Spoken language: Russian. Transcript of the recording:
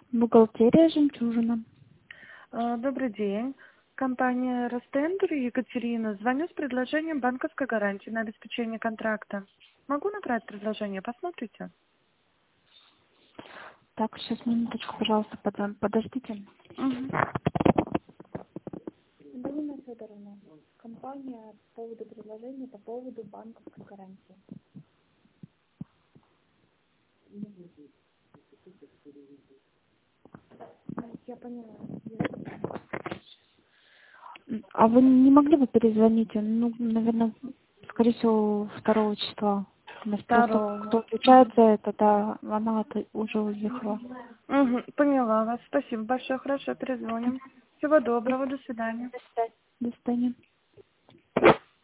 Бухгалтерия «Жемчужина». Добрый день. Компания «Ростендер», Екатерина. Звоню с предложением банковской гарантии на обеспечение контракта. Могу набрать предложение? Посмотрите. Так, сейчас минуточку, пожалуйста, подождите. Мгм. Галина Федоровна, компания по поводу предложения, по поводу банковской гарантии. Я поняла. А вы не могли бы перезвонить? Ну, наверное, скорее всего, 2 числа. У нас просто Второго. кто отвечает за это, да, она уже уехала. Мгм. Поняла вас. Спасибо большое. Хорошо, перезвоним. Всего доброго. До свидания. До свидания.